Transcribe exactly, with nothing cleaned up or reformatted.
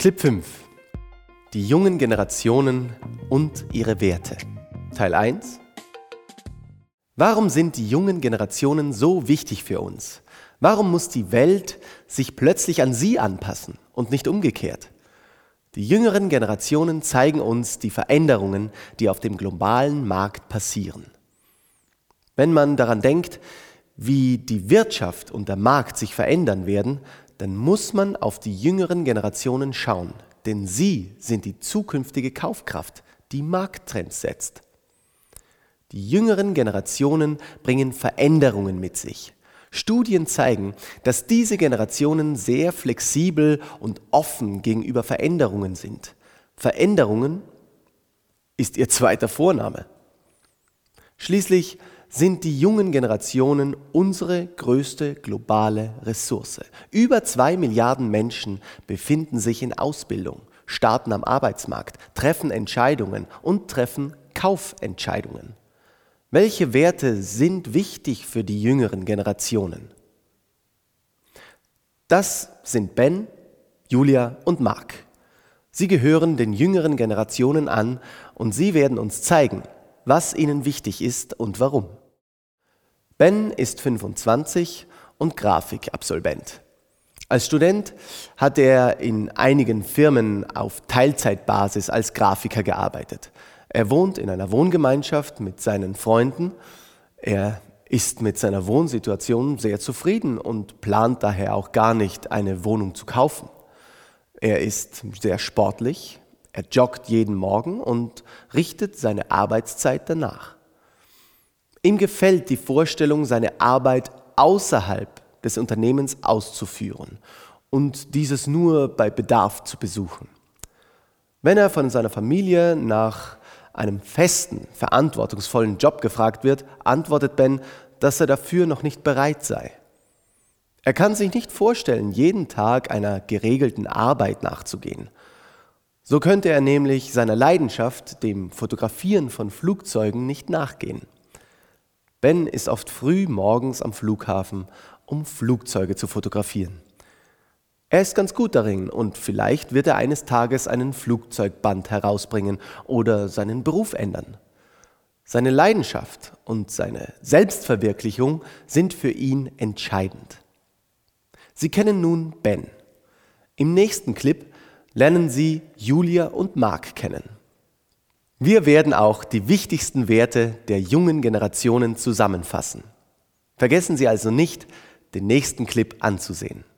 Clip fünf. Die jungen Generationen und ihre Werte. Teil eins. Warum sind die jungen Generationen so wichtig für uns? Warum muss die Welt sich plötzlich an sie anpassen und nicht umgekehrt? Die jüngeren Generationen zeigen uns die Veränderungen, die auf dem globalen Markt passieren. Wenn man daran denkt, wie die Wirtschaft und der Markt sich verändern werden, dann muss man auf die jüngeren Generationen schauen, denn sie sind die zukünftige Kaufkraft, die Markttrends setzt. Die jüngeren Generationen bringen Veränderungen mit sich. Studien zeigen, dass diese Generationen sehr flexibel und offen gegenüber Veränderungen sind. Veränderungen ist ihr zweiter Vorname. Schließlich sind die jungen Generationen unsere größte globale Ressource. Über zwei Milliarden Menschen befinden sich in Ausbildung, starten am Arbeitsmarkt, treffen Entscheidungen und treffen Kaufentscheidungen. Welche Werte sind wichtig für die jüngeren Generationen? Das sind Ben, Julia und Marc. Sie gehören den jüngeren Generationen an und sie werden uns zeigen, was ihnen wichtig ist und warum. Ben ist fünfundzwanzig und Grafikabsolvent. Als Student hat er in einigen Firmen auf Teilzeitbasis als Grafiker gearbeitet. Er wohnt in einer Wohngemeinschaft mit seinen Freunden. Er ist mit seiner Wohnsituation sehr zufrieden und plant daher auch gar nicht, eine Wohnung zu kaufen. Er ist sehr sportlich, er joggt jeden Morgen und richtet seine Arbeitszeit danach. Ihm gefällt die Vorstellung, seine Arbeit außerhalb des Unternehmens auszuführen und dieses nur bei Bedarf zu besuchen. Wenn er von seiner Familie nach einem festen, verantwortungsvollen Job gefragt wird, antwortet Ben, dass er dafür noch nicht bereit sei. Er kann sich nicht vorstellen, jeden Tag einer geregelten Arbeit nachzugehen. So könnte er nämlich seiner Leidenschaft, dem Fotografieren von Flugzeugen, nicht nachgehen. Ben ist oft früh morgens am Flughafen, um Flugzeuge zu fotografieren. Er ist ganz gut darin und vielleicht wird er eines Tages einen Flugzeugband herausbringen oder seinen Beruf ändern. Seine Leidenschaft und seine Selbstverwirklichung sind für ihn entscheidend. Sie kennen nun Ben. Im nächsten Clip lernen Sie Julia und Marc kennen. Wir werden auch die wichtigsten Werte der jungen Generationen zusammenfassen. Vergessen Sie also nicht, den nächsten Clip anzusehen.